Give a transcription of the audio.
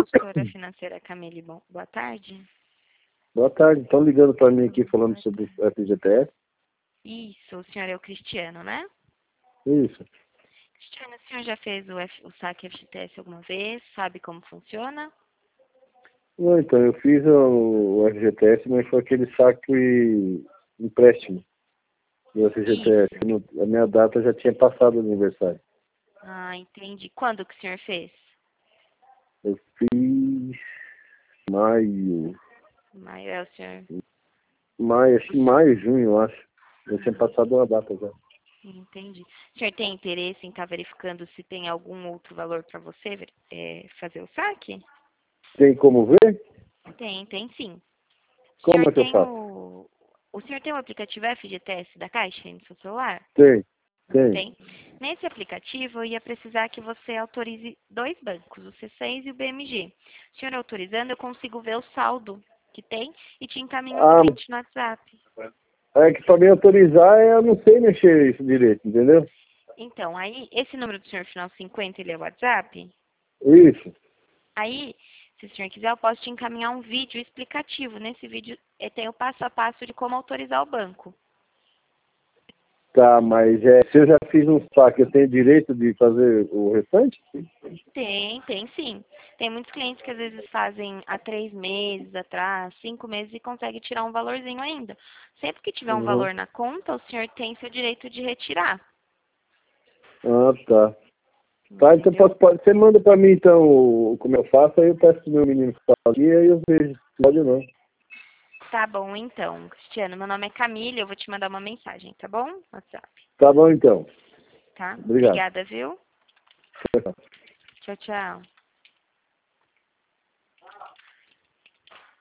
consultora financeira Camille, boa tarde. Boa tarde, estão ligando para mim aqui falando sobre o FGTS? Isso, o senhor é o Cristiano, né? Isso. Cristiano, o senhor já fez o saque FGTS alguma vez? Sabe como funciona? Não, então, eu fiz o FGTS, mas foi aquele saque empréstimo do FGTS. A minha data já tinha passado o aniversário. Ah, entendi. Quando que o senhor fez? Eu fiz maio, Maio, é o senhor. acho que maio, junho, eu acho. Já tinha passado uma data já. Entendi. O senhor tem interesse em estar verificando se tem algum outro valor para você fazer o saque? Tem como ver? Tem sim. O Como senhor é que eu tem faço? o senhor tem o aplicativo FGTS da Caixa aí no seu celular? Tem. Tem. Nesse aplicativo, eu ia precisar que você autorize dois bancos, o C6 e o BMG. O senhor autorizando, eu consigo ver o saldo que tem e te encaminho um Ah, print no WhatsApp. é que para me autorizar eu não sei mexer isso direito, entendeu? Então, aí, esse número do senhor final 50, ele é o WhatsApp? Isso. Aí, se o senhor quiser, eu posso te encaminhar um vídeo explicativo. Nesse vídeo, tem o passo a passo de como autorizar o banco. Tá, mas se eu já fiz um saque, eu tenho direito de fazer o restante? Tem sim. Tem muitos clientes que às vezes fazem há 3 meses atrás, 5 meses e conseguem tirar um valorzinho ainda. Sempre que tiver um Uhum. valor na conta, o senhor tem seu direito de retirar. Ah, tá. Tá, então Entendeu? você manda pra mim então como eu faço, aí eu peço pro meu menino que fala aqui, aí eu vejo se pode ou não. Tá bom, então. Cristiano, meu nome é Camila, eu vou te mandar uma mensagem, tá bom? WhatsApp, Tá bom então. tá? Obrigado. Obrigada, viu? Tchau, tchau.